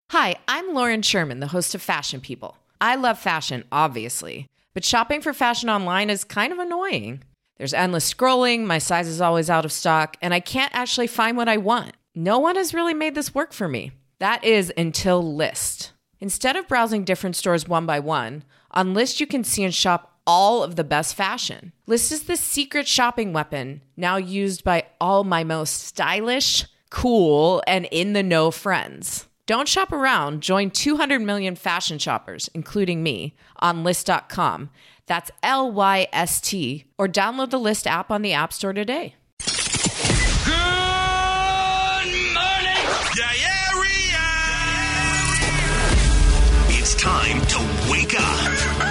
Hi, I'm Lauren Sherman, the host of Fashion People. I love fashion, obviously, but shopping for fashion online is kind of annoying. There's endless scrolling, my size is always out of stock, and I can't actually find what I want. No one has really made this work for me. That is until Lyst. Instead of browsing different stores one by one, on Lyst you can see and shop all of the best fashion. Lyst is the secret shopping weapon, now used by all my most stylish, cool, and in-the-know friends. Don't shop around. Join 200 million fashion shoppers, including me, on Lyst.com. That's Lyst, or download the Lyst app on the App Store today. Good morning, Area. It's time to wake up.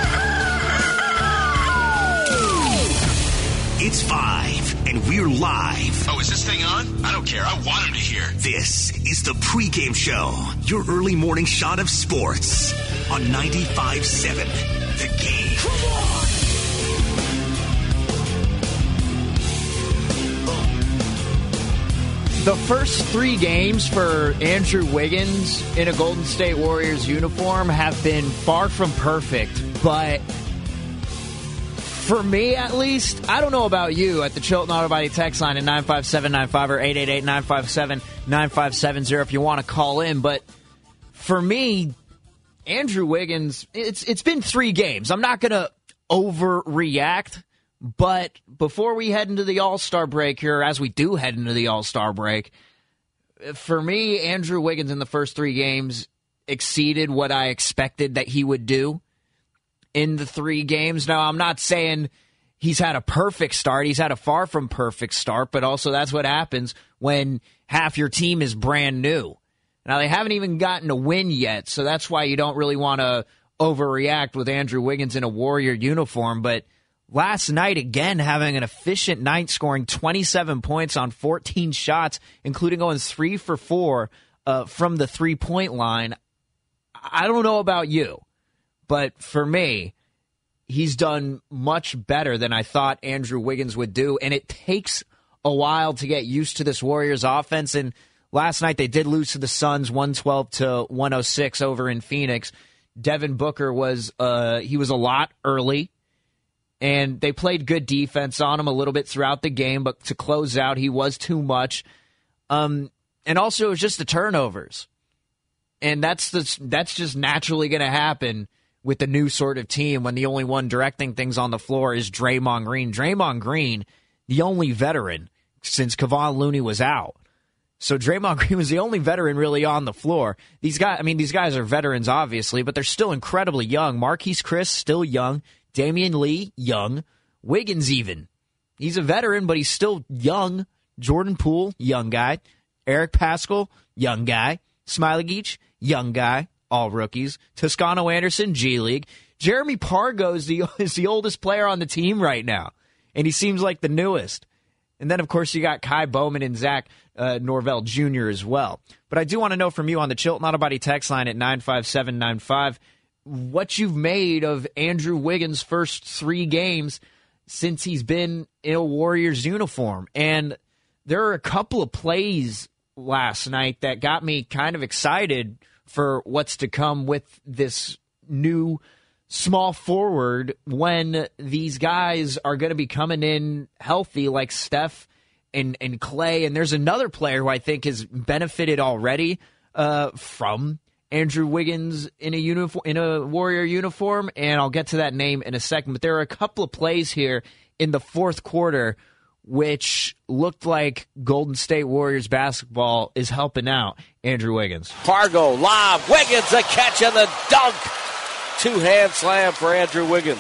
It's 5, and we're live. Oh, is this thing on? I don't care. I want him to hear. This is the pregame show, your early morning shot of sports on 95.7 The Game. Come on! The first 3 games for Andrew Wiggins in a Golden State Warriors uniform have been far from perfect, but for me, at least, I don't know about you, at the Chilton Auto Body text line at 95795 or 888-957-9570 if you want to call in. But for me, Andrew Wiggins, it's been 3 games. I'm not going to overreact, but before we head into the All-Star break here, as we do head into the All-Star break, for me, Andrew Wiggins in the first 3 games exceeded what I expected that he would do in the 3 games. Now, I'm not saying he's had a perfect start. He's had a far from perfect start, but also that's what happens when half your team is brand new. Now, they haven't even gotten a win yet, so that's why you don't really want to overreact with Andrew Wiggins in a Warrior uniform. But last night, again, having an efficient night, scoring 27 points on 14 shots, including going 3 for 4 from the three-point line. I don't know about you, but for me, he's done much better than I thought Andrew Wiggins would do, and it takes a while to get used to this Warriors offense. And last night they did lose to the Suns 112-106 over in Phoenix. Devin Booker was a lot early, and they played good defense on him a little bit throughout the game, but to close out, he was too much. And also, it was just the turnovers. And that's just naturally going to happen with the new sort of team when the only one directing things on the floor is Draymond Green. Draymond Green, the only veteran since Kevon Looney was out. So Draymond Green was the only veteran really on the floor. These guys are veterans, obviously, but they're still incredibly young. Marquise Chris, still young. Damian Lee, young. Wiggins, even. He's a veteran, but he's still young. Jordan Poole, young guy. Eric Paschall, young guy. Smailagic, young guy. All rookies. Toscano Anderson, G League. Jeremy Pargo is the oldest player on the team right now, and he seems like the newest. And then, of course, you got Kai Bowman and Zach Norvell Jr. as well. But I do want to know from you on the Chilton Auto Body text line at 95795 what you've made of Andrew Wiggins' first 3 games since he's been in a Warriors uniform. And there are a couple of plays last night that got me kind of excited for what's to come with this new small forward when these guys are going to be coming in healthy like Steph and Clay. And there's another player who I think has benefited already from Andrew Wiggins in a Warrior uniform, and I'll get to that name in a second. But there are a couple of plays here in the fourth quarter which looked like Golden State Warriors basketball is helping out Andrew Wiggins. Pargo, lob, Wiggins, a catch and the dunk. 2-hand slam for Andrew Wiggins.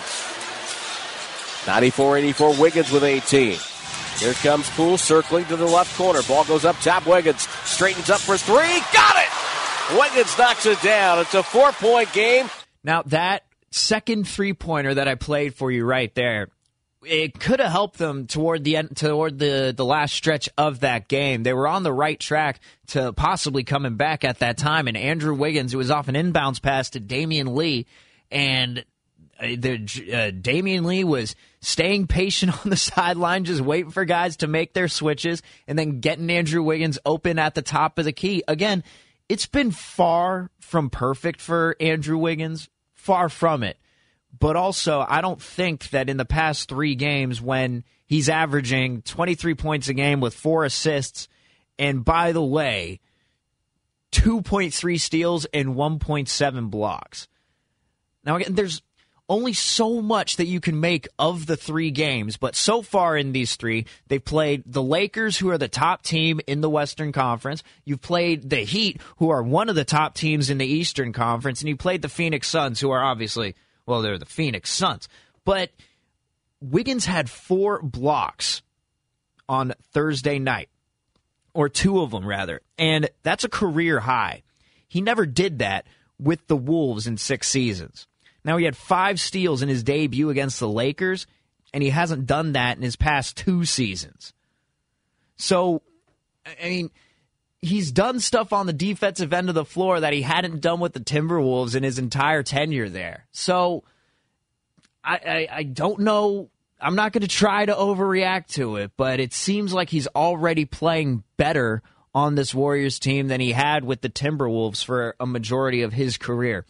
94-84, Wiggins with 18. Here comes Poole circling to the left corner. Ball goes up top, Wiggins straightens up for 3. Got it! Wiggins knocks it down. It's a 4-point game. Now, that second three-pointer that I played for you right there, it could have helped them toward the last stretch of that game. They were on the right track to possibly coming back at that time, and Andrew Wiggins, it was off an inbounds pass to Damian Lee, and Damian Lee was staying patient on the sideline, just waiting for guys to make their switches, and then getting Andrew Wiggins open at the top of the key. Again, it's been far from perfect for Andrew Wiggins, far from it. But also, I don't think that in the past 3 games when he's averaging 23 points a game with 4 assists, and by the way, 2.3 steals and 1.7 blocks. Now, again, there's only so much that you can make of the 3 games, but so far in these 3, they've played the Lakers, who are the top team in the Western Conference. You've played the Heat, who are one of the top teams in the Eastern Conference, and you played the Phoenix Suns, who are obviously, well, they're the Phoenix Suns. But Wiggins had 4 blocks on Thursday night, or 2 of them, rather, and that's a career high. He never did that with the Wolves in 6 seasons. Now, he had 5 steals in his debut against the Lakers, and he hasn't done that in his past 2 seasons. So, I mean, he's done stuff on the defensive end of the floor that he hadn't done with the Timberwolves in his entire tenure there. So, I don't know. I'm not going to try to overreact to it, but it seems like he's already playing better on this Warriors team than he had with the Timberwolves for a majority of his career.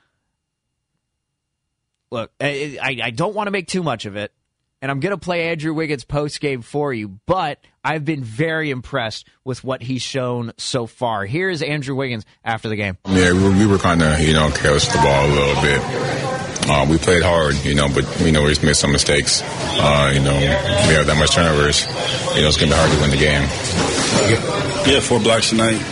Look, I don't want to make too much of it, and I'm going to play Andrew Wiggins' postgame for you, but I've been very impressed with what he's shown so far. Here is Andrew Wiggins after the game. Yeah, we were kind of, careless with the ball a little bit. We played hard, but we just made some mistakes. We have that much turnovers. It's going to be hard to win the game. Yeah, 4 blocks tonight.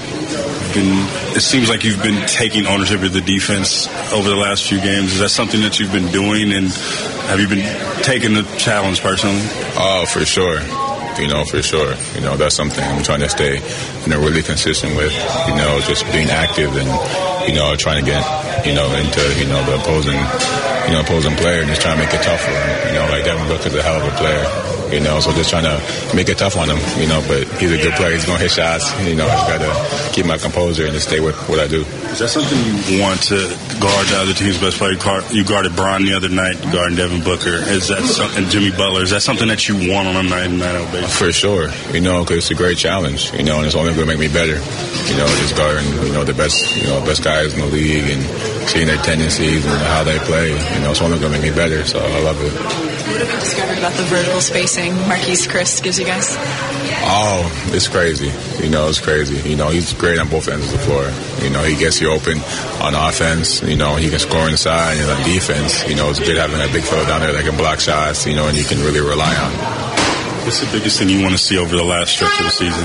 It seems like you've been taking ownership of the defense over the last few games. Is that something that you've been doing, and have you been taking the challenge personally? Oh, for sure. For sure. That's something I'm trying to stay, really consistent with, just being active and, trying to get, into, the opposing player and just trying to make it tough for him. Like Devin Booker's a hell of a player, so just trying to make it tough on him, but he's a good player. He's going to hit shots. I got to keep my composure and just stay with what I do. Is that something you want to guard the other team's best player? You guarded Bron the other night, guarding Devin Booker. And Jimmy Butler. Is that something that you want on a night-to-night basis? For sure, because it's a great challenge, and it's only going to make me better. Just guarding, the best guys in the league and seeing their tendencies and how they play. It's only going to make me better, so I love it. What have you discovered about the vertical spacing Marquise Chriss gives you guys? Oh, it's crazy. It's crazy. He's great on both ends of the floor. He gets you open on offense. He can score inside, and on defense, it's good having that big fella down there that can block shots, and you can really rely on. What's the biggest thing you want to see over the last stretch of the season?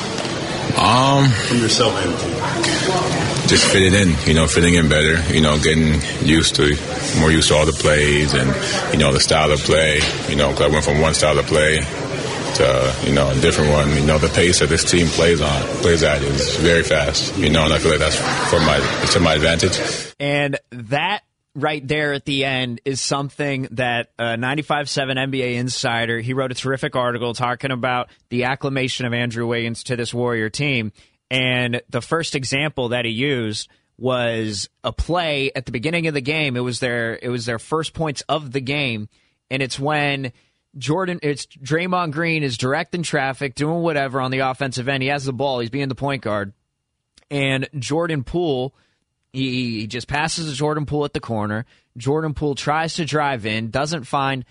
From yourself and the team. Just fitting in better, getting more used to all the plays and, the style of play. Cause I went from one style of play to, a different one. The pace that this team plays at is very fast, and I feel like that's to my advantage. And that right there at the end is something that 95.7 NBA Insider, he wrote a terrific article talking about the acclimation of Andrew Wiggins to this Warrior team. And the first example that he used was a play at the beginning of the game. It was their first points of the game, and it's when Draymond Green is directing traffic, doing whatever on the offensive end. He has the ball. He's being the point guard, and Jordan Poole, he just passes to Jordan Poole at the corner. Jordan Poole tries to drive in, doesn't find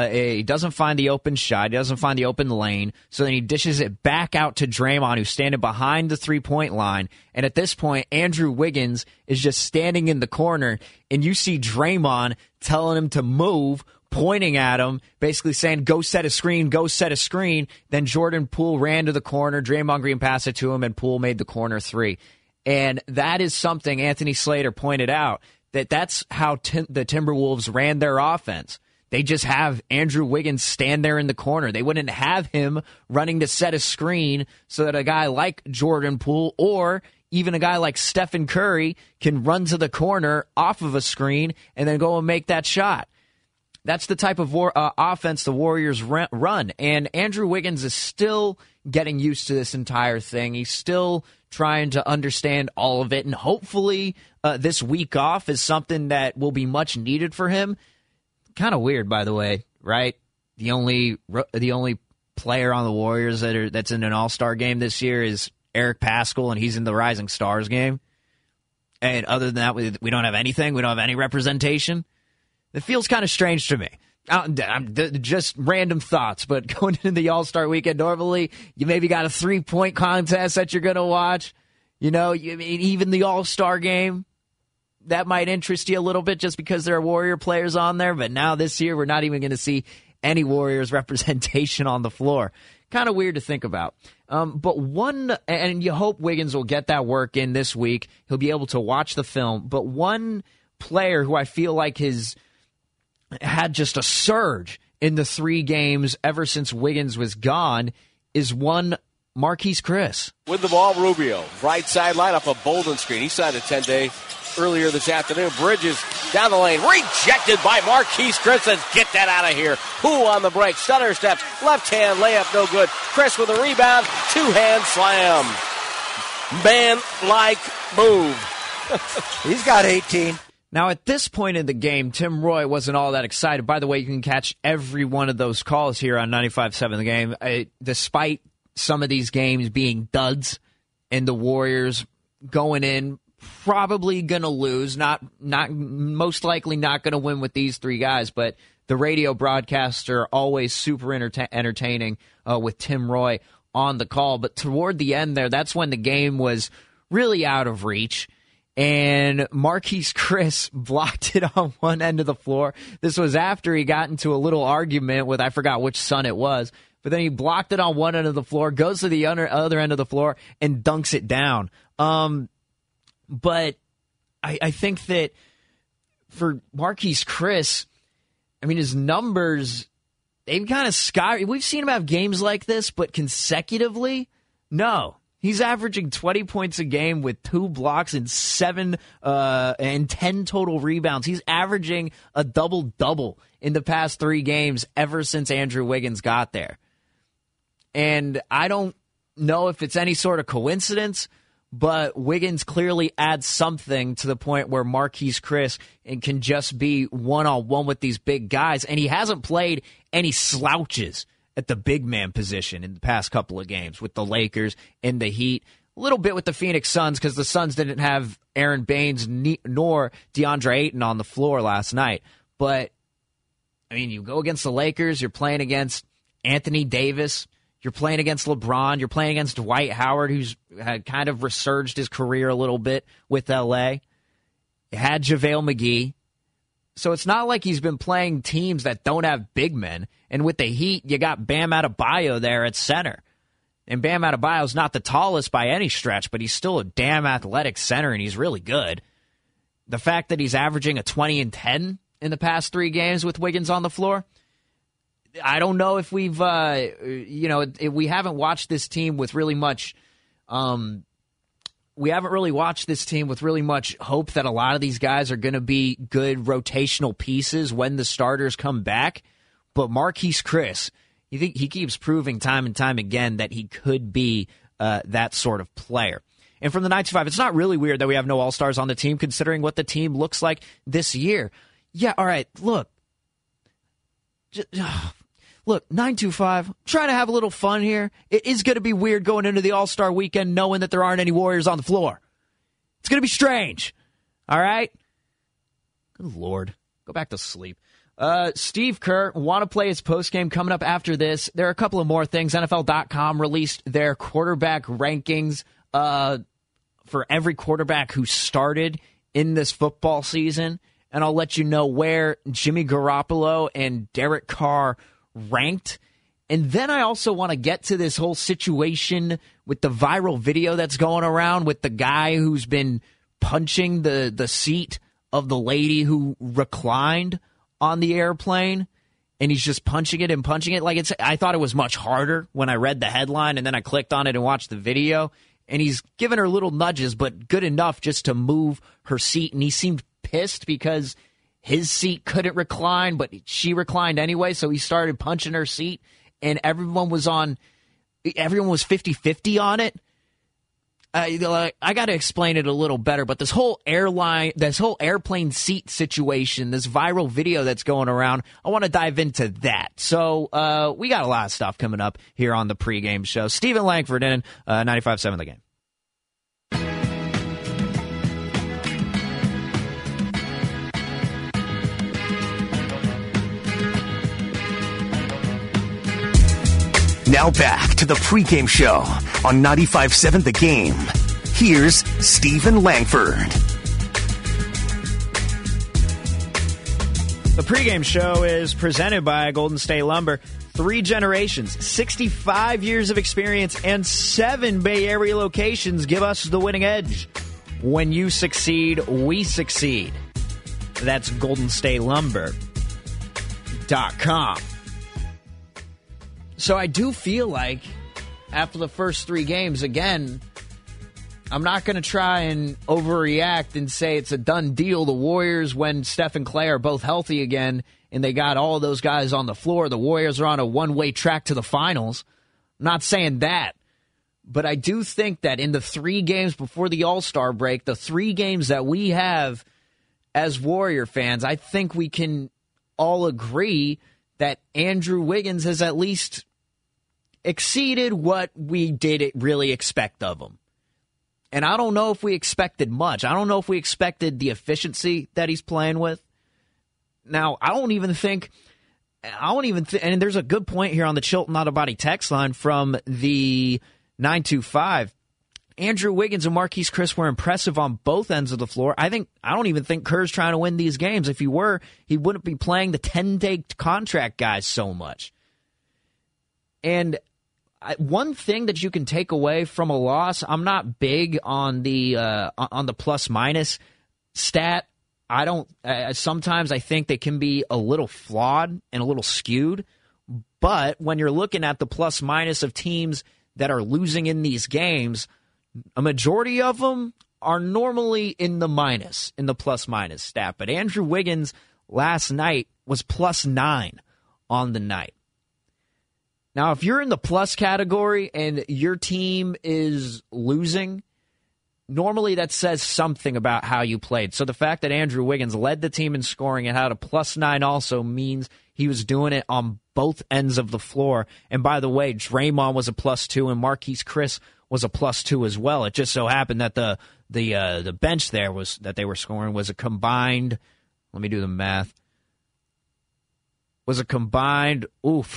the open shot. He doesn't find the open lane. So then he dishes it back out to Draymond, who's standing behind the three-point line. And at this point, Andrew Wiggins is just standing in the corner, and you see Draymond telling him to move, pointing at him, basically saying, go set a screen, go set a screen. Then Jordan Poole ran to the corner. Draymond Green passed it to him, and Poole made the corner 3. And that is something Anthony Slater pointed out, that's how the Timberwolves ran their offense. They just have Andrew Wiggins stand there in the corner. They wouldn't have him running to set a screen so that a guy like Jordan Poole or even a guy like Stephen Curry can run to the corner off of a screen and then go and make that shot. That's the type of offense the Warriors run. And Andrew Wiggins is still getting used to this entire thing. He's still trying to understand all of it. And hopefully this week off is something that will be much needed for him. Kind of weird, by the way, right? The only player on the Warriors that's in an All-Star game this year is Eric Paschal, and he's in the Rising Stars game. And other than that, we don't have anything. We don't have any representation. It feels kind of strange to me. Just random thoughts, but going into the All-Star weekend, normally you maybe got a 3-point contest that you're going to watch. Even the All-Star game, that might interest you a little bit just because there are Warrior players on there. But now this year, we're not even going to see any Warriors representation on the floor. Kind of weird to think about. And you hope Wiggins will get that work in this week. He'll be able to watch the film. But one player who I feel like has had just a surge in the 3 games ever since Wiggins was gone is one Marquise Chris. With the ball, Rubio. Right sideline off a Bolden screen. He signed a 10-day earlier this afternoon. Bridges down the lane. Rejected by Marquise Chris. Says, get that out of here. Who on the break? Stutter steps. Left hand layup, no good. Chris with a rebound. 2-hand slam. Man-like move. He's got 18. Now, at this point in the game, Tim Roy wasn't all that excited. By the way, you can catch every one of those calls here on 95.7 The Game. Despite some of these games being duds and the Warriors going in probably going to lose, not most likely not going to win with these 3 guys, but the radio broadcaster always super entertaining with Tim Roy on the call. But toward the end there, that's when the game was really out of reach. And Marquise Chris blocked it on one end of the floor. This was after he got into a little argument with, I forgot which son it was, but then he blocked it on one end of the floor, goes to the other end of the floor, and dunks it down. But I think that for Marquise Chris, I mean, his numbers, they've kind of skyrocketed. We've seen him have games like this, but consecutively, no. He's averaging 20 points a game with 2 blocks and 7 and 10 total rebounds. He's averaging a double-double in the past 3 games ever since Andrew Wiggins got there. And I don't know if it's any sort of coincidence, but Wiggins clearly adds something to the point where Marquise Chris can just be one-on-one with these big guys. And he hasn't played any slouches at the big man position in the past couple of games with the Lakers and the Heat. A little bit with the Phoenix Suns because the Suns didn't have Aaron Baines nor DeAndre Ayton on the floor last night. But, I mean, you go against the Lakers, you're playing against Anthony Davis, you're playing against LeBron, you're playing against Dwight Howard, who's had kind of resurged his career a little bit with L.A. You had JaVale McGee. So it's not like he's been playing teams that don't have big men. And with the Heat, you got Bam Adebayo there at center. And Bam Adebayo's not the tallest by any stretch, but he's still a damn athletic center, and he's really good. The fact that he's averaging a 20 and 10 in the past 3 games with Wiggins on the floor, I don't know if we've, if we haven't watched this team with really much we haven't really watched this team with really much hope that a lot of these guys are going to be good rotational pieces when the starters come back. But Marquise Chris, he keeps proving time and time again that he could be that sort of player. And from the 9-5, it's not really weird that we have no All-Stars on the team considering what the team looks like this year. Yeah, all right, look. Look, 925, trying to have a little fun here. It is going to be weird going into the All-Star weekend knowing that there aren't any Warriors on the floor. It's going to be strange. All right? Good Lord. Go back to sleep. Steve Kerr, want to play his postgame coming up after this. There are a couple of more things. NFL.com released their quarterback rankings for every quarterback who started in this football season. And I'll let you know where Jimmy Garoppolo and Derek Carr ranked. And then I also want to get to this whole situation with the viral video that's going around with the guy who's been punching the seat of the lady who reclined on the airplane, and he's just punching it and punching it. Like I thought it was much harder when I read the headline, and then I clicked on it and watched the video, and he's giving her little nudges, but good enough just to move her seat, and he seemed pissed because his seat couldn't recline, but she reclined anyway, so he started punching her seat, and everyone was 50-50 on it. I got to explain it a little better, but this whole airplane seat situation, this viral video that's going around, I want to dive into that. So we got a lot of stuff coming up here on the pregame show. Stephen Langford in 95.7 The Game. Now back to the pregame show on 95.7 The Game. Here's Stephen Langford. The pregame show is presented by Golden State Lumber. 3 generations, 65 years of experience, and 7 Bay Area locations give us the winning edge. When you succeed, we succeed. That's GoldenStateLumber.com. So I do feel like after the first 3 games, again, I'm not going to try and overreact and say it's a done deal. The Warriors, when Steph and Clay are both healthy again and they got all those guys on the floor, the Warriors are on a one-way track to the finals. I'm not saying that. But I do think that in the 3 games before the All-Star break, the 3 games that we have as Warrior fans, I think we can all agree that Andrew Wiggins has at least exceeded what we did really expect of him. And I don't know if we expected much. I don't know if we expected the efficiency that he's playing with. Now, I don't even think, and there's a good point here on the Chilton Not a Body text line from the 925. Andrew Wiggins and Marquise Chris were impressive on both ends of the floor. I don't even think Kerr's trying to win these games. If he were, he wouldn't be playing the 10-day contract guys so much. And one thing that you can take away from a loss, I'm not big on the plus minus stat. I don't. Sometimes I think they can be a little flawed and a little skewed. But when you're looking at the plus minus of teams that are losing in these games, a majority of them are normally in the minus, in the plus minus stat. But Andrew Wiggins last night was plus 9 on the night. Now, if you're in the plus category and your team is losing, normally that says something about how you played. So the fact that Andrew Wiggins led the team in scoring and had a plus 9 also means he was doing it on both ends of the floor. And by the way, Draymond was a plus 2 and Marquise Chris was a plus 2 as well. It just so happened that the bench there was that they were scoring was a combined, let me do the math, was a combined,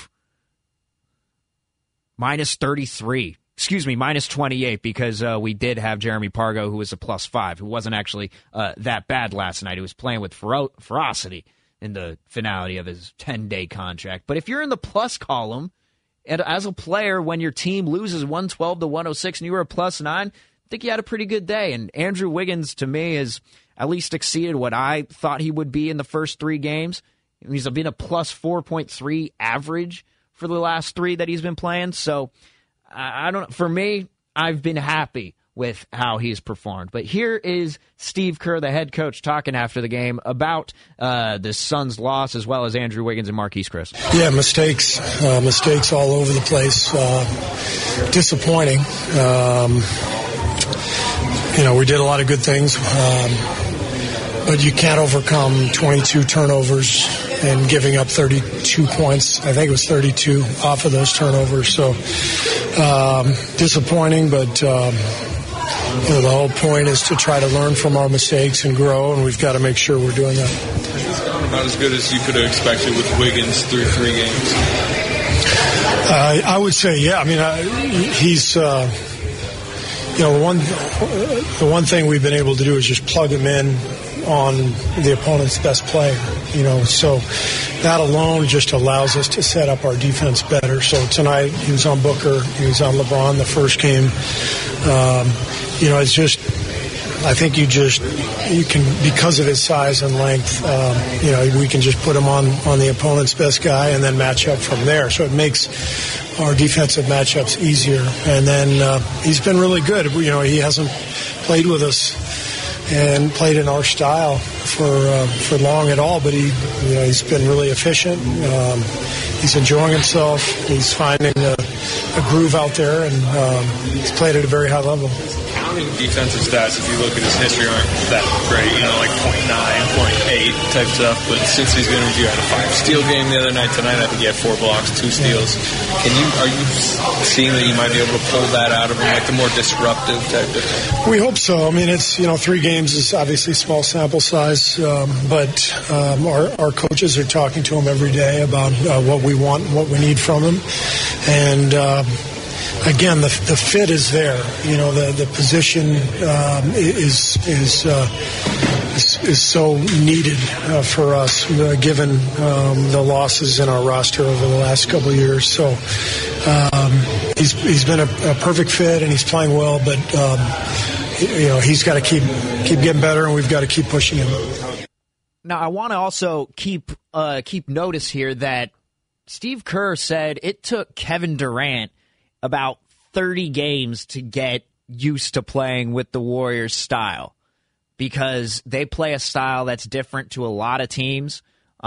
minus 33. Excuse me, minus 28, because we did have Jeremy Pargo, who was a plus 5, who wasn't actually that bad last night. He was playing with ferocity in the finality of his 10-day contract. But if you're in the plus column, and as a player, when your team loses 112 to 106 and you were a plus 9, I think you had a pretty good day. And Andrew Wiggins, to me, has at least exceeded what I thought he would be in the first 3 games. He's been a plus 4.3 average for the last 3 that he's been playing. So, I don't. For me, I've been happy with how he's performed. But here is Steve Kerr, the head coach, talking after the game about the Suns' loss, as well as Andrew Wiggins and Marquise Chris. Yeah, mistakes all over the place. Disappointing. We did a lot of good things, but you can't overcome 22 turnovers and giving up 32 points. I think it was 32 off of those turnovers. So disappointing, but the whole point is to try to learn from our mistakes and grow, and we've got to make sure we're doing that. Not as good as you could have expected with Wiggins through 3 games. I would say, yeah. I mean, he's the one thing we've been able to do is just plug him in on the opponent's best player, so that alone just allows us to set up our defense better. So tonight he was on Booker, he was on LeBron the first game. It's just, I think you can, because of his size and length, we can just put him on the opponent's best guy and then match up from there. So it makes our defensive matchups easier. And then he's been really good. He hasn't played with us and played in our style for long at all, but he's been really efficient. He's enjoying himself. He's finding a groove out there, and he's played at a very high level. think defensive stats, if you look at his history, aren't that great, like 0.9, 0.8 type stuff. But since he's been with you, had a 5-steal game the other night. Tonight, I think he had 4 blocks, 2 steals. Are you seeing that you might be able to pull that out of him, like the more disruptive type of thing? We hope so. I mean, it's 3 games is obviously small sample size, but our coaches are talking to him every day about what we want, and what we need from him, and. Again, the fit is there. The position is so needed for us, given the losses in our roster over the last couple of years. So he's been a perfect fit, and he's playing well. But he's got to keep getting better, and we've got to keep pushing him. Now, I want to also keep notice here that Steve Kerr said it took Kevin Durant about 30 games to get used to playing with the Warriors style, because they play a style that's different to a lot of teams.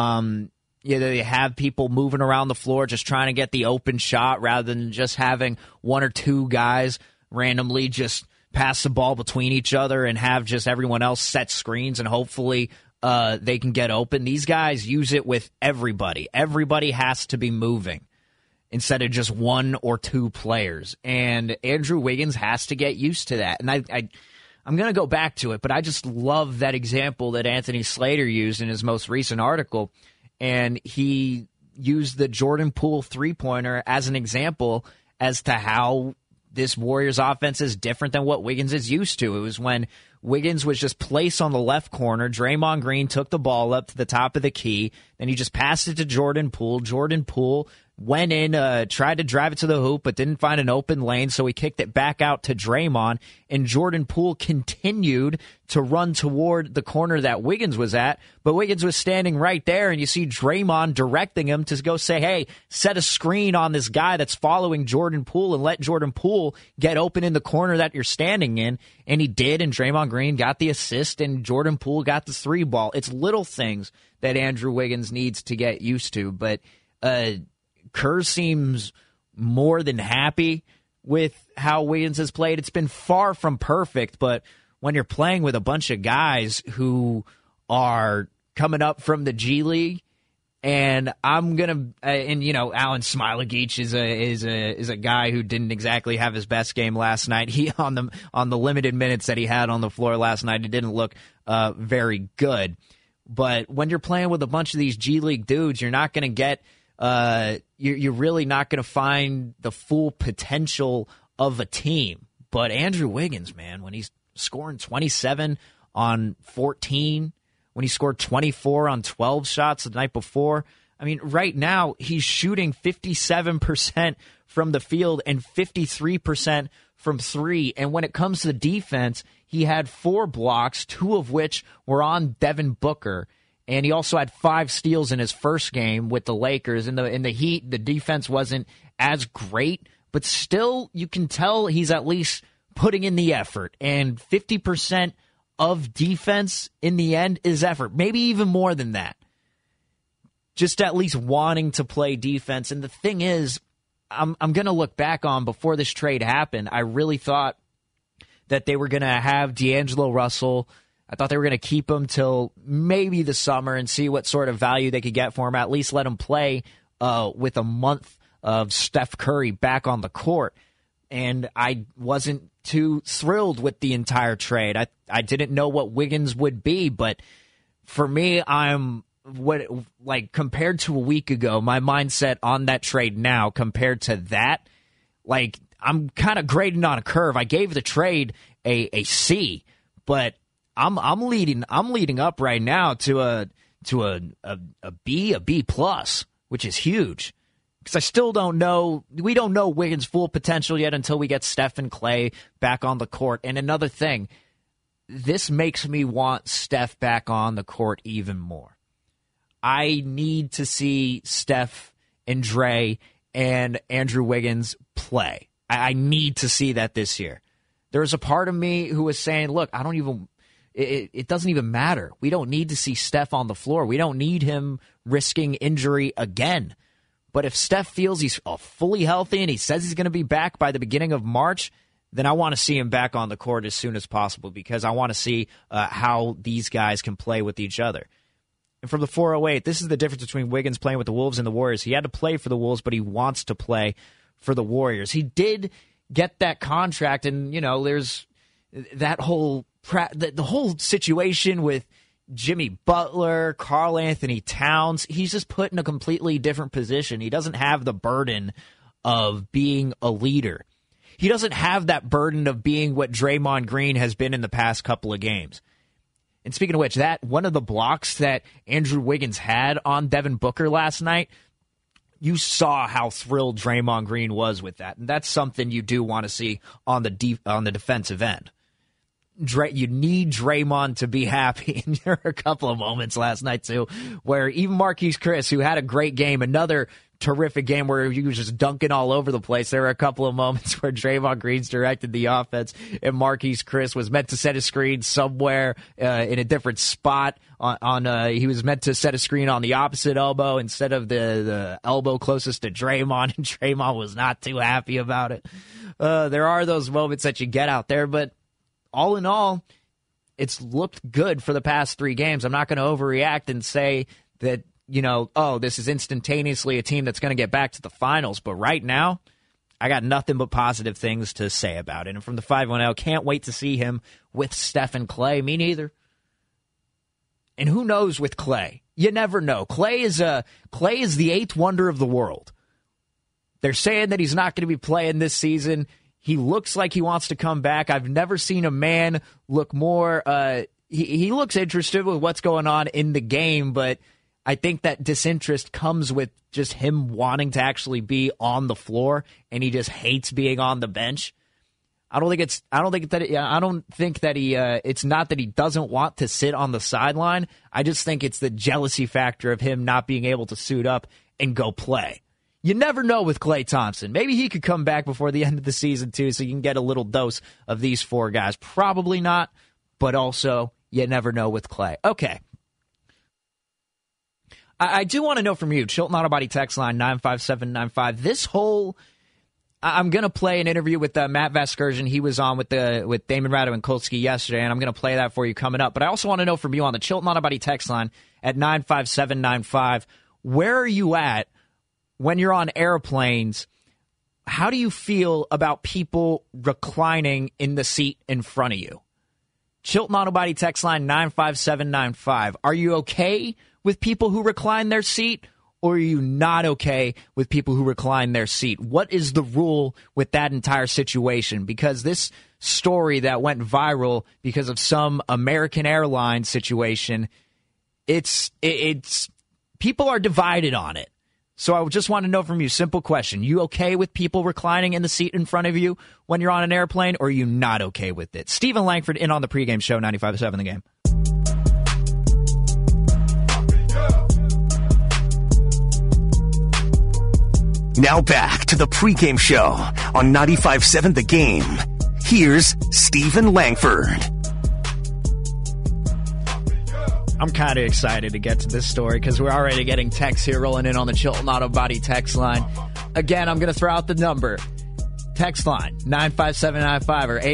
They have people moving around the floor just trying to get the open shot rather than just having 1 or 2 guys randomly just pass the ball between each other and have just everyone else set screens and hopefully they can get open. These guys use it with everybody. Everybody has to be moving instead of just 1 or 2 players. And Andrew Wiggins has to get used to that. And I'm going to go back to it, but I just love that example that Anthony Slater used in his most recent article. And he used the Jordan Poole three-pointer as an example as to how this Warriors offense is different than what Wiggins is used to. It was when Wiggins was just placed on the left corner. Draymond Green took the ball up to the top of the key. Then he just passed it to Jordan Poole. Jordan Poole went in, tried to drive it to the hoop, but didn't find an open lane, so he kicked it back out to Draymond, and Jordan Poole continued to run toward the corner that Wiggins was at, but Wiggins was standing right there, and you see Draymond directing him to go say, hey, set a screen on this guy that's following Jordan Poole and let Jordan Poole get open in the corner that you're standing in, and he did, and Draymond Green got the assist, and Jordan Poole got the 3-ball. It's little things that Andrew Wiggins needs to get used to, but Kerr seems more than happy with how Wiggins has played. It's been far from perfect, but when you're playing with a bunch of guys who are coming up from the G League, and Alan Smailagic is a guy who didn't exactly have his best game last night. He on the limited minutes that he had on the floor last night, he didn't look very good. But when you're playing with a bunch of these G League dudes, you're not going to get you're really not going to find the full potential of a team. But Andrew Wiggins, man, when he's scoring 27 on 14, when he scored 24 on 12 shots the night before, I mean, right now he's shooting 57% from the field and 53% from 3. And when it comes to the defense, he had 4 blocks, 2 of which were on Devin Booker. And he also had 5 steals in his first game with the Lakers. In the Heat, the defense wasn't as great, but still you can tell he's at least putting in the effort. And 50% of defense in the end is effort, maybe even more than that. Just at least wanting to play defense. And the thing is, I'm going to look back on before this trade happened, I really thought that they were going to have D'Angelo Russell. I thought they were going to keep him till maybe the summer and see what sort of value they could get for him, at least let him play with a month of Steph Curry back on the court. And I wasn't too thrilled with the entire trade. I didn't know what Wiggins would be, but for me, compared to a week ago, my mindset on that trade now compared to that, I'm kind of grading on a curve. I gave the trade a C, but I'm leading up right now to a B plus, which is huge. Because I still don't know, we don't know Wiggins' full potential yet until we get Steph and Clay back on the court. And another thing, this makes me want Steph back on the court even more. I need to see Steph and Dre and Andrew Wiggins play. I need to see that this year. There's a part of me who was saying, look, it doesn't even matter. We don't need to see Steph on the floor. We don't need him risking injury again. But if Steph feels he's fully healthy and he says he's going to be back by the beginning of March, then I want to see him back on the court as soon as possible because I want to see how these guys can play with each other. And from the 408, this is the difference between Wiggins playing with the Wolves and the Warriors. He had to play for the Wolves, but he wants to play for the Warriors. He did get that contract, and, there's that whole the whole situation with Jimmy Butler, Karl Anthony Towns. He's just put in a completely different position. He doesn't have the burden of being a leader. He doesn't have that burden of being what Draymond Green has been in the past couple of games. And speaking of which, that one of the blocks that Andrew Wiggins had on Devin Booker last night, you saw how thrilled Draymond Green was with that. And that's something you do want to see on the defensive end. You need Draymond to be happy. And there were a couple of moments last night, too, where even Marquise Chris, who had a great game, another terrific game where he was just dunking all over the place. There were a couple of moments where Draymond Green's directed the offense and Marquise Chris was meant to set a screen somewhere in a different spot. He was meant to set a screen on the opposite elbow instead of the elbow closest to Draymond, and Draymond was not too happy about it. There are those moments that you get out there, but all in all, it's looked good for the past 3 games. I'm not going to overreact and say that, this is instantaneously a team that's going to get back to the finals. But right now, I got nothing but positive things to say about it. And from the 510, can't wait to see him with Steph and Clay. Me neither. And who knows with Clay? You never know. Clay is the 8th wonder of the world. They're saying that he's not going to be playing this season. He looks like he wants to come back. I've never seen a man look more he looks interested with what's going on in the game, but I think that disinterest comes with just him wanting to actually be on the floor, and he just hates being on the bench. I don't think that he. It's not that he doesn't want to sit on the sideline. I just think it's the jealousy factor of him not being able to suit up and go play. You never know with Klay Thompson. Maybe he could come back before the end of the season too, so you can get a little dose of these 4 guys. Probably not, but also you never know with Klay. Okay. I do want to know from you, Chilton Auto Body text line 95795. I'm going to play an interview with Matt Vasgersian. He was on with Damon Rado and Kolsky yesterday, and I'm going to play that for you coming up. But I also want to know from you on the Chilton Auto Body text line at 95795. Where are you at when you're on airplanes? How do you feel about people reclining in the seat in front of you? Chilton Auto Body text line 95795. Are you okay with people who recline their seat, or are you not okay with people who recline their seat? What is the rule with that entire situation? Because this story that went viral because of some American Airlines situation, it's people are divided on it. So I just want to know from you, simple question. You okay with people reclining in the seat in front of you when you're on an airplane, or are you not okay with it? Stephen Langford in on the pregame show, 95.7 The Game. Now back to the pregame show on 95.7 The Game. Here's Stephen Langford. I'm kind of excited to get to this story because we're already getting texts here rolling in on the Chilton Auto Body text line. Again, I'm going to throw out the number. Text line 95795 or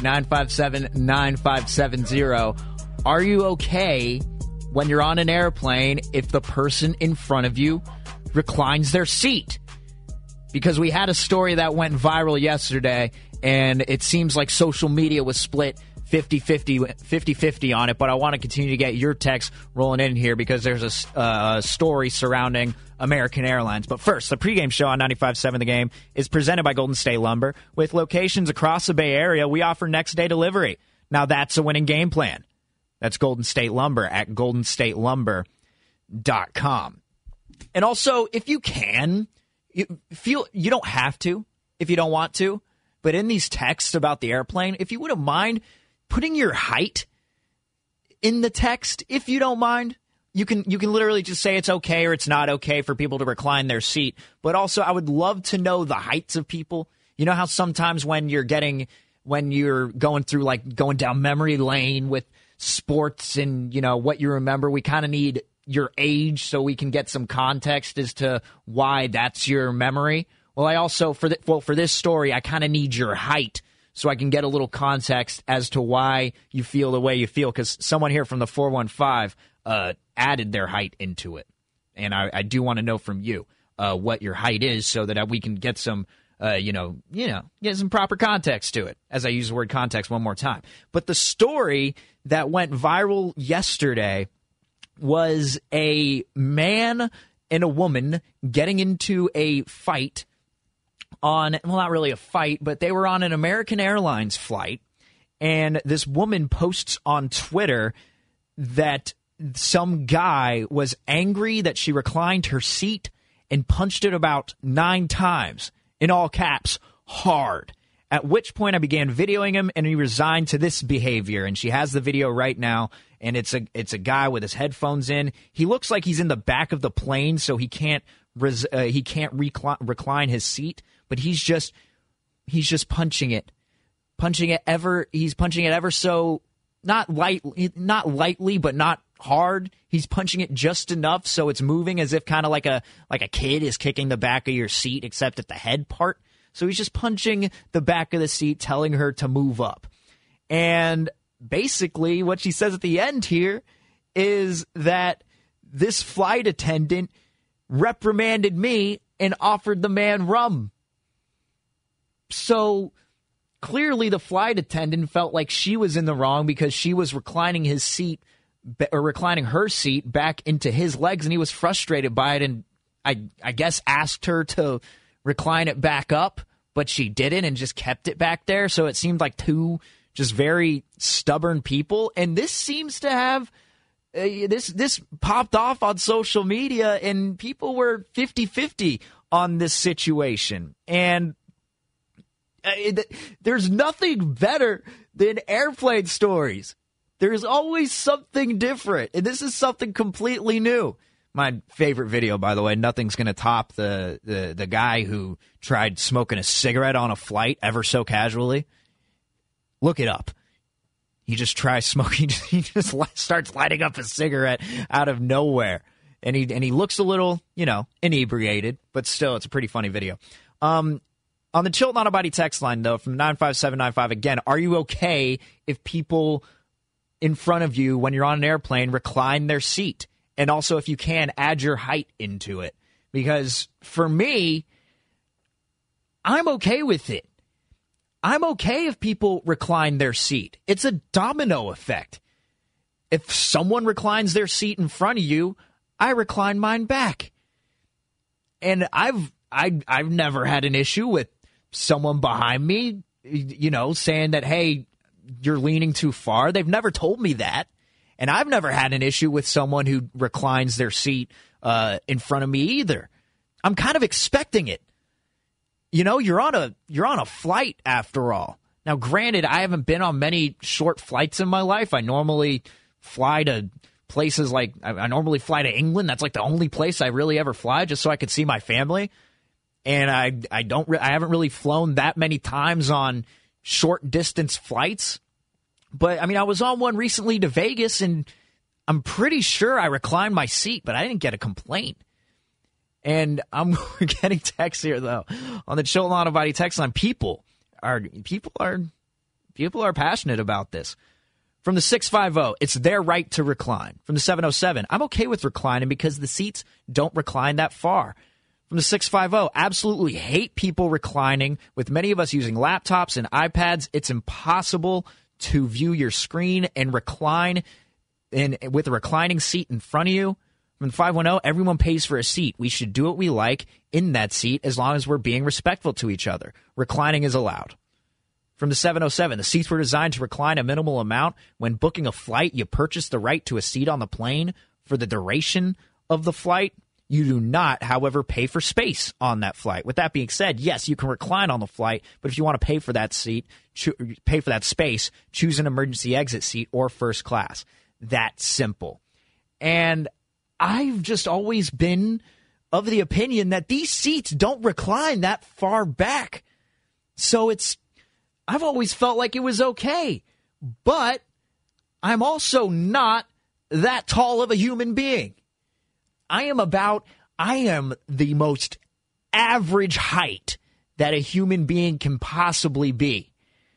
888-957-9570. Are you okay when you're on an airplane if the person in front of you reclines their seat? Because we had a story that went viral yesterday, and it seems like social media was split 50-50 on it, but I want to continue to get your text rolling in here because there's a story surrounding American Airlines. But first, the pregame show on 95.7 The Game is presented by Golden State Lumber. With locations across the Bay Area, we offer next-day delivery. Now that's a winning game plan. That's Golden State Lumber at goldenstatelumber.com. And also, if you can, you don't have to if you don't want to, but in these texts about the airplane, if you wouldn't mind putting your height in the text, if you don't mind, you can literally just say it's okay or it's not okay for people to recline their seat. But also, I would love to know the heights of people. You know how sometimes when you're going through like going down memory lane with sports and what you remember, we kind of need your age so we can get some context as to why that's your memory. Well, I also for this story, I kind of need your height so I can get a little context as to why you feel the way you feel, because someone here from the 415 added their height into it. And I do want to know from you what your height is so that we can get some, get some proper context to it, as I use the word context one more time. But the story that went viral yesterday was a man and a woman getting into a fight on, well, not really a fight, but they were on an American Airlines flight. And this woman posts on Twitter that some guy was angry that she reclined her seat and punched it about 9 times, in all caps, hard. At which point I began videoing him, and he resigned to this behavior. And she has the video right now, and it's a guy with his headphones in. He looks like he's in the back of the plane, so he can't recline his seat, but he's just punching it. He's punching it ever so not lightly, but not hard. He's punching it just enough so it's moving as if kind of like a kid is kicking the back of your seat, except at the head part. So he's just punching the back of the seat, telling her to move up. And basically what she says at the end here is that this flight attendant reprimanded me and offered the man rum. So clearly the flight attendant felt like she was in the wrong because she was reclining her seat back into his legs, and he was frustrated by it, and I guess asked her to recline it back up, but she didn't and just kept it back there. So it seemed like two just very stubborn people, and this seems to have this popped off on social media, and people were 50-50 on this situation. And there's nothing better than airplane stories. There's always something different, and this is something completely new. My favorite video, by the way, nothing's going to top the guy who tried smoking a cigarette on a flight ever so casually. Look it up. He just tries smoking. He just starts lighting up a cigarette out of nowhere, and he looks a little, inebriated, but still, it's a pretty funny video. On the Chilton Auto Body text line, though, from 95795, again, are you okay if people in front of you, when you're on an airplane, recline their seat? And also, if you can, add your height into it. Because for me, I'm okay with it. I'm okay if people recline their seat. It's a domino effect. If someone reclines their seat in front of you, I recline mine back. And I've never had an issue with someone behind me, saying that, hey, you're leaning too far. They've never told me that. And I've never had an issue with someone who reclines their seat in front of me either. I'm kind of expecting it. You're on a flight after all. Now, granted, I haven't been on many short flights in my life. I normally fly to places like I normally fly to England. That's like the only place I really ever fly, just so I could see my family. And I haven't really flown that many times on short distance flights. But I was on one recently to Vegas, and I'm pretty sure I reclined my seat, but I didn't get a complaint. And I'm getting texts here, though, on the Chilton Auto Body text line. People are passionate about this. From the 650, it's their right to recline. From the 707, I'm okay with reclining because the seats don't recline that far. From the 650, absolutely hate people reclining. With many of us using laptops and iPads, it's impossible to view your screen and recline with a reclining seat in front of you. From the 510, everyone pays for a seat. We should do what we like in that seat as long as we're being respectful to each other. Reclining is allowed. From the 707, the seats were designed to recline a minimal amount. When booking a flight, you purchase the right to a seat on the plane for the duration of the flight. You do not, however, pay for space on that flight. With that being said, yes, you can recline on the flight, but if you want to pay for that seat, pay for that space, choose an emergency exit seat or first class. That simple. And I've just always been of the opinion that these seats don't recline that far back. So I've always felt like it was okay. But I'm also not that tall of a human being. I am the most average height that a human being can possibly be.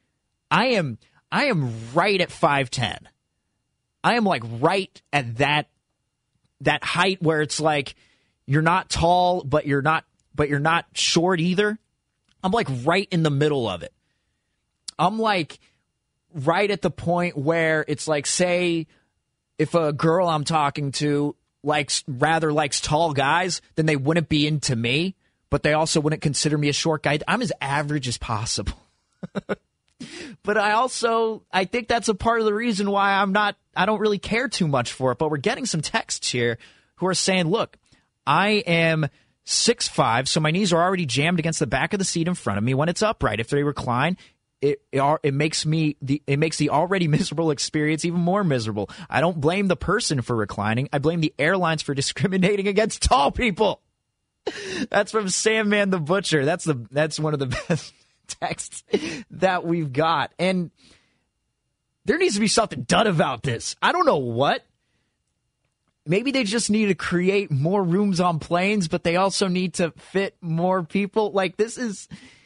I am right at 5'10". I am like right at that height where it's like you're not tall, but you're not short either. I'm like right in the middle of it. I'm like right at the point where it's like, say, if a girl I'm talking to rather likes tall guys, then they wouldn't be into me, but they also wouldn't consider me a short guy. I'm as average as possible. But I think that's a part of the reason why I don't really care too much for it. But we're getting some texts here who are saying, look, I am 6'5", so my knees are already jammed against the back of the seat in front of me when it's upright. If they recline, it makes the already miserable experience even more miserable. I don't blame the person for reclining. I blame the airlines for discriminating against tall people. That's from Sandman the Butcher. That's one of the best texts that we've got. And there needs to be something done about this. I don't know what. Maybe they just need to create more rooms on planes, but they also need to fit more people. Like, this is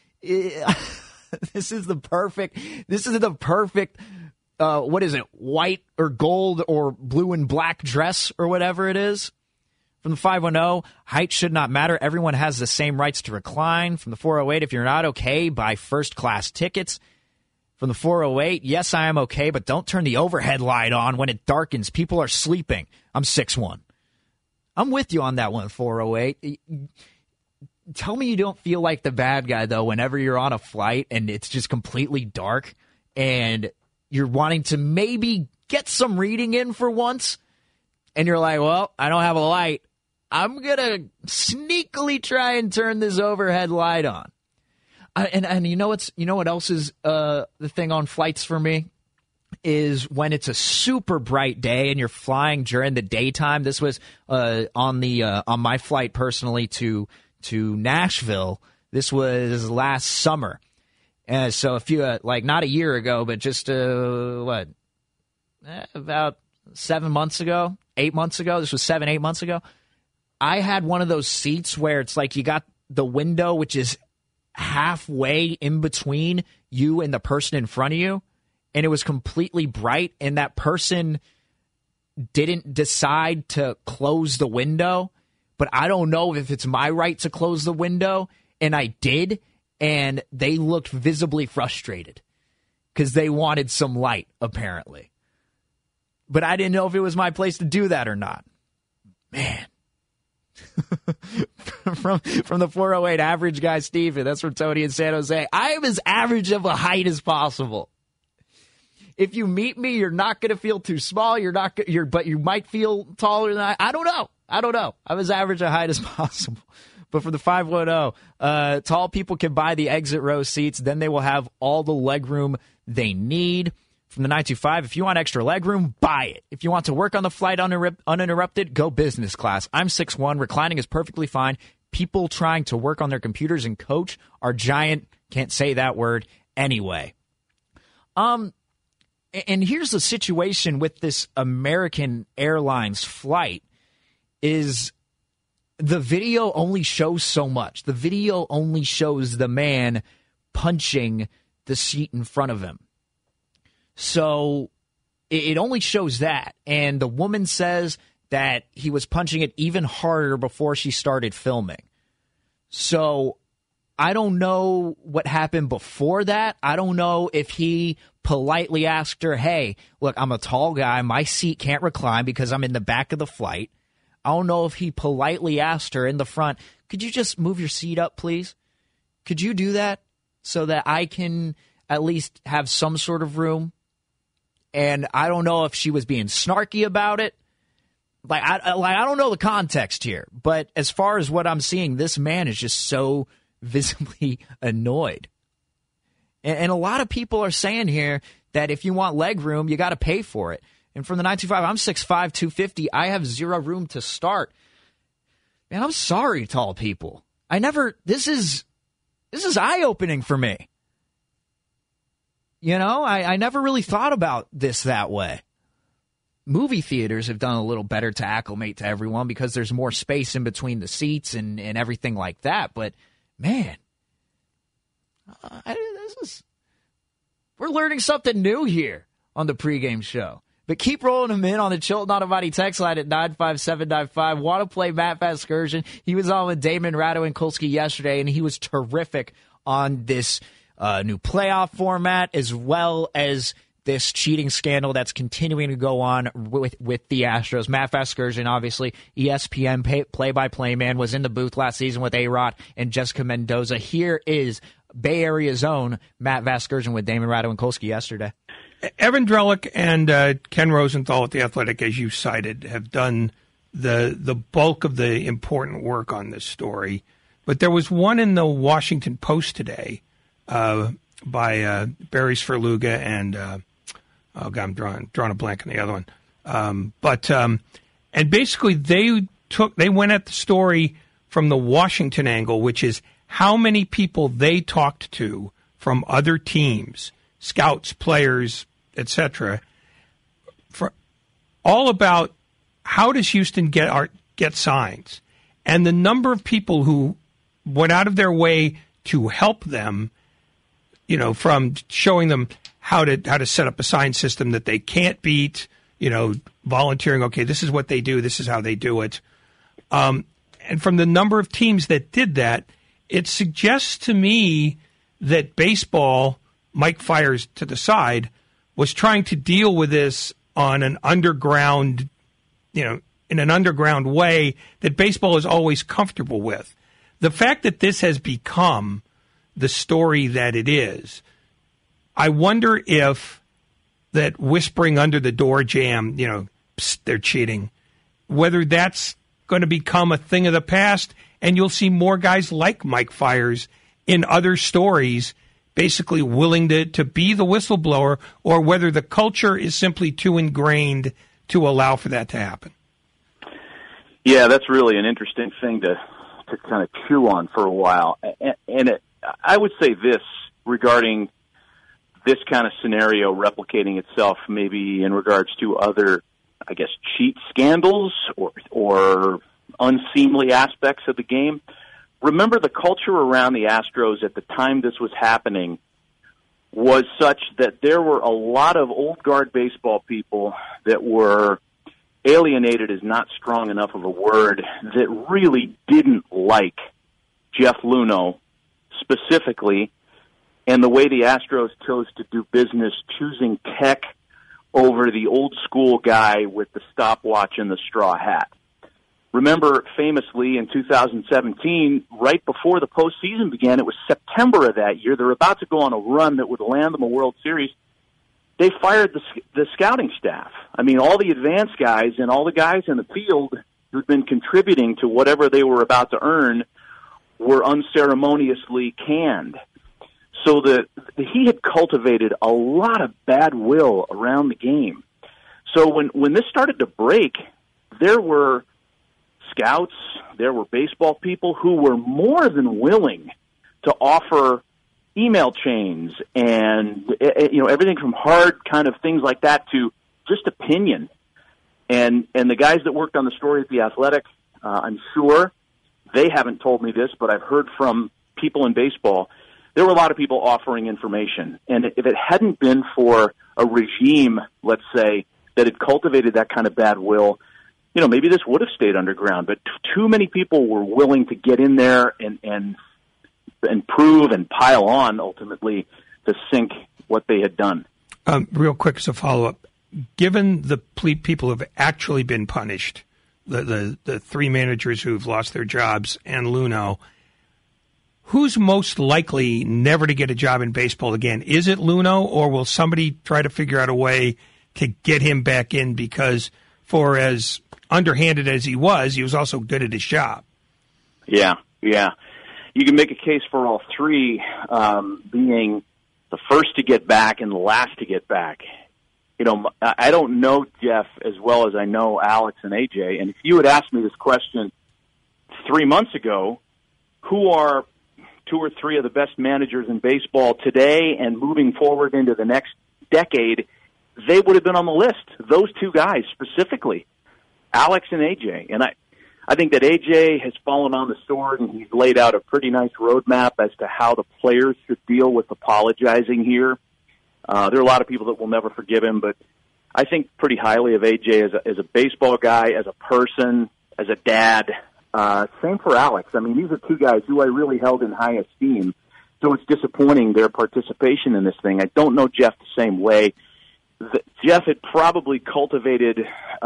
the perfect what is it, white or gold or blue and black dress or whatever it is. From the 510, height should not matter. Everyone has the same rights to recline. From the 408, if you're not okay, buy first-class tickets. From the 408, yes, I am okay, but don't turn the overhead light on when it darkens. People are sleeping. I'm 6'1". I'm with you on that one, 408. Tell me you don't feel like the bad guy, though, whenever you're on a flight and it's just completely dark and you're wanting to maybe get some reading in for once, and you're like, well, I don't have a light. I'm going to sneakily try and turn this overhead light on. And you know what else is the thing on flights for me is when it's a super bright day and you're flying during the daytime. This was on my flight personally to Nashville. This was last summer. So a few not a year ago, but just about 7 months ago, 8 months ago. This was 7-8 months ago. I had one of those seats where it's like you got the window, which is halfway in between you and the person in front of you, and it was completely bright, and that person didn't decide to close the window, but I don't know if it's my right to close the window, and I did, and they looked visibly frustrated because they wanted some light, apparently. But I didn't know if it was my place to do that or not. Man. from the 408 average guy Steven, that's from Tony in San Jose. I am as average of a height as possible. If you meet me, you're not going to feel too small. But you might feel taller than I don't know. I'm as average a height as possible. But for the 510, tall people can buy the exit row seats. Then they will have all the leg room they need. From the 925, if you want extra leg room, buy it. If you want to work on the flight uninterrupted, go business class. I'm 6'1". Reclining is perfectly fine. People trying to work on their computers and coach are giant. Can't say that word anyway. And here's the situation with this American Airlines flight is the video only shows so much. The video only shows the man punching the seat in front of him. So it only shows that. And the woman says that he was punching it even harder before she started filming. So I don't know what happened before that. I don't know if he politely asked her, hey, look, I'm a tall guy. My seat can't recline because I'm in the back of the flight. I don't know if he politely asked her in the front, could you just move your seat up, please? Could you do that so that I can at least have some sort of room? And I don't know if she was being snarky about it. I don't know the context here. But as far as what I'm seeing, this man is just so visibly annoyed. And a lot of people are saying here that if you want leg room, you got to pay for it. And from the 925, I'm 6'5", 250. I have zero room to start. Man, I'm sorry, tall people. This is eye-opening for me. You know, I never really thought about this that way. Movie theaters have done a little better to acclimate to everyone because there's more space in between the seats and everything like We're learning something new here on the pregame show. But keep rolling them in on the Chilton Automati text line at 95795. Want to play Matt Vasgersian? He was on with Damon Radowinkowski yesterday, and he was terrific on this new playoff format as well as this cheating scandal that's continuing to go on with the Astros. Matt Vasgersian, obviously, ESPN play-by-play man, was in the booth last season with A-Rod and Jessica Mendoza. Here is Bay Area's own Matt Vasgersian with Damon Radowinkowski yesterday. Evan Drellick and Ken Rosenthal at The Athletic, as you cited, have done the bulk of the important work on this story. But there was one in the Washington Post today by Barry Sverluga and I'm drawing a blank on the other one. And basically they went at the story from the Washington angle, which is how many people they talked to from other teams, scouts, players, etc., for all about how does Houston get signs, and the number of people who went out of their way to help them, from showing them how to set up a sign system that they can't beat, volunteering. Okay, this is what they do. This is how they do it. And from the number of teams that did that, it suggests to me that baseball, Mike Fiers to the side, was trying to deal with this on an underground, in an underground way that baseball is always comfortable with. The fact that this has become the story that it is, I wonder if that whispering under the door jam, psst, they're cheating, whether that's going to become a thing of the past, and you'll see more guys like Mike Fiers in other stories basically willing to be the whistleblower, or whether the culture is simply too ingrained to allow for that to happen. Yeah, that's really an interesting thing to kind of chew on for a while. And I would say this regarding this kind of scenario replicating itself maybe in regards to other, I guess, cheat scandals or unseemly aspects of the game. Remember, the culture around the Astros at the time this was happening was such that there were a lot of old guard baseball people that were alienated is not strong enough of a word, that really didn't like Jeff Luhnow specifically, and the way the Astros chose to do business, choosing Tech over the old school guy with the stopwatch and the straw hat. Remember, famously, in 2017, right before the postseason began, it was September of that year, they're about to go on a run that would land them a World Series. They fired the scouting staff. I mean, all the advanced guys and all the guys in the field who'd been contributing to whatever they were about to earn were unceremoniously canned. So he had cultivated a lot of bad will around the game. So when this started to break, there were scouts, there were baseball people who were more than willing to offer email chains and everything from hard kind of things like that to just opinion. And the guys that worked on the story at The Athletic, I'm sure they haven't told me this, but I've heard from people in baseball, there were a lot of people offering information. And if it hadn't been for a regime, let's say, that had cultivated that kind of bad will, maybe this would have stayed underground, but too many people were willing to get in there and prove and pile on, ultimately, to sink what they had done. Real quick as a follow-up, given the people who have actually been punished, the three managers who've lost their jobs and Luhnow, who's most likely never to get a job in baseball again? Is it Luhnow, or will somebody try to figure out a way to get him back in? Because for as underhanded as he was also good at his job. Yeah. You can make a case for all three being the first to get back and the last to get back. I don't know Jeff as well as I know Alex and AJ, and if you had asked me this question 3 months ago, who are two or three of the best managers in baseball today and moving forward into the next decade, they would have been on the list. Those two guys specifically, Alex and AJ. And I think that AJ has fallen on the sword, and he's laid out a pretty nice roadmap as to how the players should deal with apologizing here. There are a lot of people that will never forgive him, but I think pretty highly of AJ as a baseball guy, as a person, as a dad. Same for Alex. I mean, these are two guys who I really held in high esteem. So it's disappointing their participation in this thing. I don't know Jeff the same way. Jeff had probably cultivated,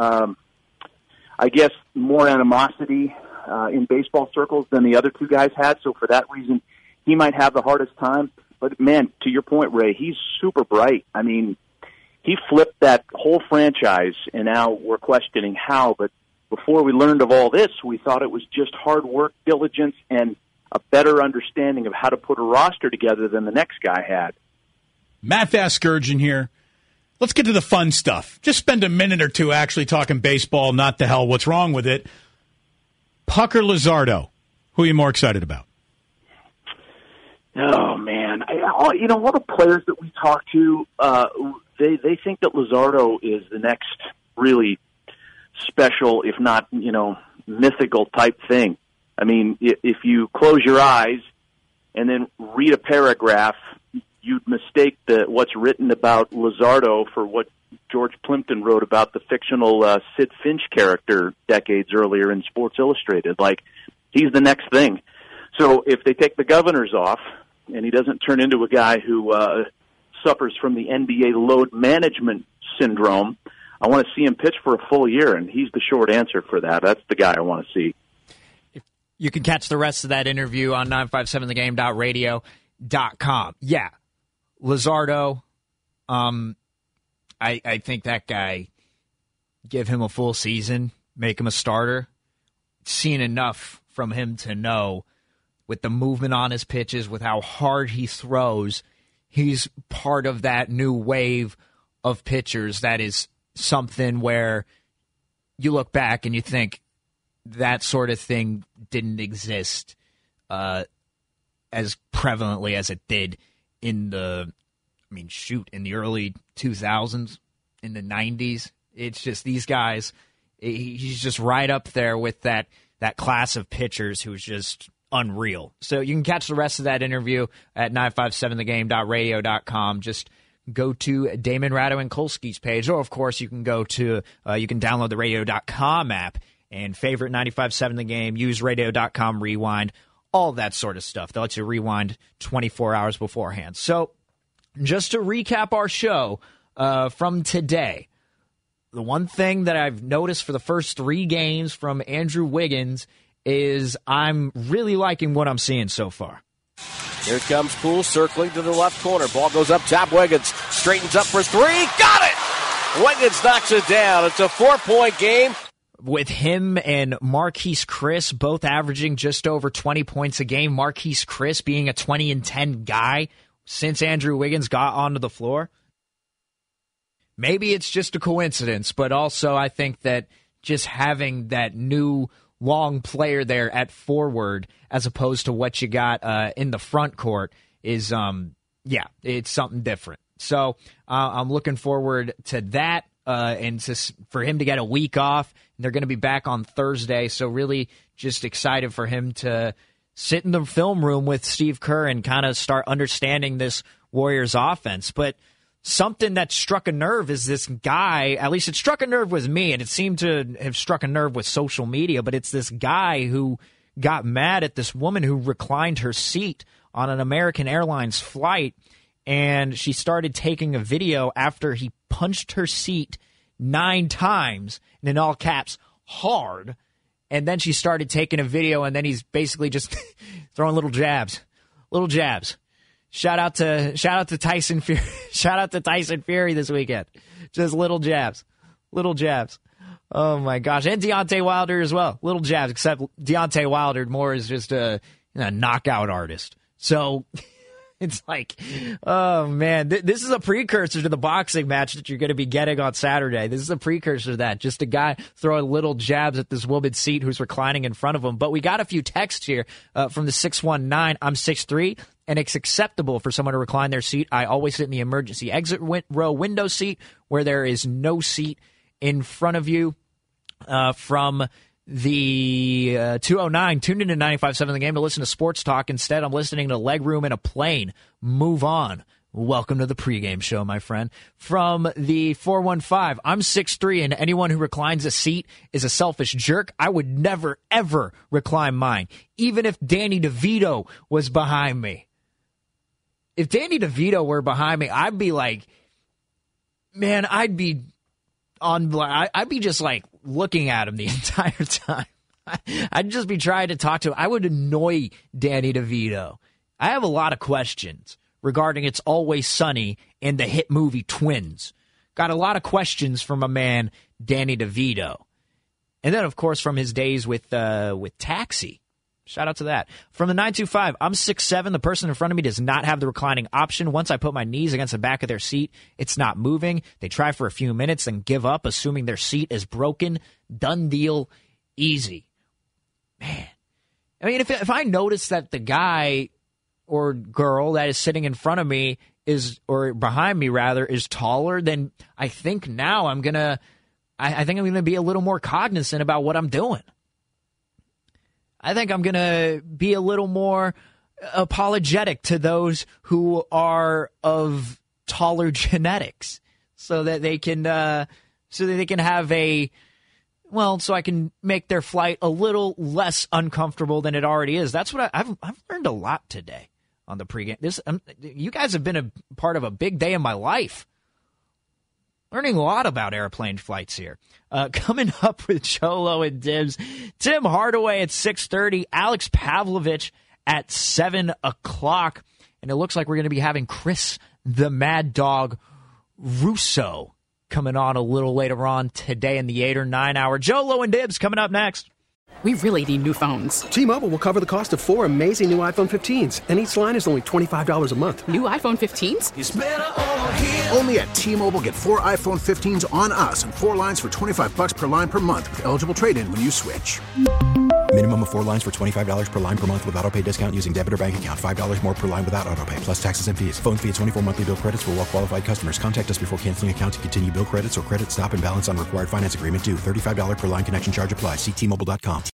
I guess, more animosity in baseball circles than the other two guys had. So for that reason, he might have the hardest time. But, man, to your point, Ray, he's super bright. I mean, he flipped that whole franchise, and now we're questioning how. But before we learned of all this, we thought it was just hard work, diligence, and a better understanding of how to put a roster together than the next guy had. Matt Vasgersian here. Let's get to the fun stuff. Just spend a minute or two actually talking baseball, not the hell what's wrong with it. Puck or Luzardo? Who are you more excited about? Oh, man. All the players that we talk to, they think that Luzardo is the next really special, if not, mythical type thing. I mean, if you close your eyes and then read a paragraph, you'd mistake what's written about Luzardo for what George Plimpton wrote about the fictional Sid Finch character decades earlier in Sports Illustrated. Like, he's the next thing. So if they take the governors off and he doesn't turn into a guy who suffers from the NBA load management syndrome, I want to see him pitch for a full year, and he's the short answer for that. That's the guy I want to see. You can catch the rest of that interview on 957thegame.radio.com. Yeah, Luzardo, I think that guy, give him a full season, make him a starter. Seen enough from him to know with the movement on his pitches, with how hard he throws, he's part of that new wave of pitchers that is something where you look back and you think that sort of thing didn't exist as prevalently as it did in the early 2000s, in the 90s. It's just these guys, he's just right up there with that class of pitchers who's just unreal. So you can catch the rest of that interview at 957thegame.radio.com. Just go to Damon Radowankolski's page, or of course you can go to you can download the radio.com app and favorite 95.7 The Game, use radio.com rewind, all that sort of stuff. That lets you rewind 24 hours beforehand. So just to recap our show from today, the one thing that I've noticed for the first 3 games from Andrew Wiggins is I'm really liking what I'm seeing so far. Here comes Poole circling to the left corner. Ball goes up top. Wiggins straightens up for 3. Got it! Wiggins knocks it down. It's a 4-point game. With him and Marquise Chris both averaging just over 20 points a game, Marquise Chris being a 20-10 guy since Andrew Wiggins got onto the floor. Maybe it's just a coincidence, but also I think that just having that new long player there at forward as opposed to what you got in the front court is, it's something different. So I'm looking forward to that and for him to get a week off. They're going to be back on Thursday, so really just excited for him to sit in the film room with Steve Kerr and kind of start understanding this Warriors offense. But something that struck a nerve is this guy, at least it struck a nerve with me, and it seemed to have struck a nerve with social media, but it's this guy who got mad at this woman who reclined her seat on an American Airlines flight, and she started taking a video after he punched her seat 9 times, and in all caps, hard, and then she started taking a video, and then he's basically just throwing little jabs. Shout out to Tyson Fury. Shout out to Tyson Fury this weekend. Just little jabs. Oh my gosh. And Deontay Wilder as well. Little jabs, except Deontay Wilder more is just a knockout artist. So it's like, oh man, this is a precursor to the boxing match that you're going to be getting on Saturday. This is a precursor to that. Just a guy throwing little jabs at this woman's seat who's reclining in front of him. But we got a few texts here from the 619. I'm 6'3", and it's acceptable for someone to recline their seat. I always sit in the emergency exit row window seat where there is no seat in front of you. From the 209, tuned into 95.7 The Game to listen to sports talk. Instead, I'm listening to Legroom in a Plane. Move on. Welcome to the pregame show, my friend. From the 415, I'm 6'3", and anyone who reclines a seat is a selfish jerk. I would never, ever recline mine, even if Danny DeVito was behind me. If Danny DeVito were behind me, I'd be like, man, I'd be just like looking at him the entire time. I'd just be trying to talk to him. I would annoy Danny DeVito. I have a lot of questions regarding It's Always Sunny and the hit movie Twins. Got a lot of questions from a man, Danny DeVito. And then, of course, from his days with Taxi. Shout out to that. From the 925, I'm 6'7". The person in front of me does not have the reclining option. Once I put my knees against the back of their seat, it's not moving. They try for a few minutes, then give up, assuming their seat is broken. Done deal. Easy. Man. I mean, if I notice that the guy or girl that is sitting in front of me or behind me rather, is taller, then I think now I'm going to be a little more cognizant about what I'm doing. I think I'm going to be a little more apologetic to those who are of taller genetics so that they can have so I can make their flight a little less uncomfortable than it already is. That's what I've learned a lot today on the pregame. You guys have been a part of a big day in my life. Learning a lot about airplane flights here. Coming up with Cholo and Dibs, Tim Hardaway at 6:30, Alex Pavlovich at 7 o'clock. And it looks like we're going to be having Chris the Mad Dog Russo coming on a little later on today in the 8 or 9 hour. Cholo and Dibs coming up next. We really need new phones. T-Mobile will cover the cost of 4 amazing new iPhone 15s, and each line is only $25 a month. New iPhone 15s? It's better over here. Only at T-Mobile, get 4 iPhone 15s on us and 4 lines for $25 per line per month with eligible trade-in when you switch. Minimum of 4 lines for $25 per line per month with autopay discount using debit or bank account. $5 more per line without autopay, plus taxes and fees. Phone fee at 24 monthly bill credits for well-qualified customers. Contact us before canceling account to continue bill credits or credit stop and balance on required finance agreement due. $35 per line connection charge applies. See T-Mobile.com.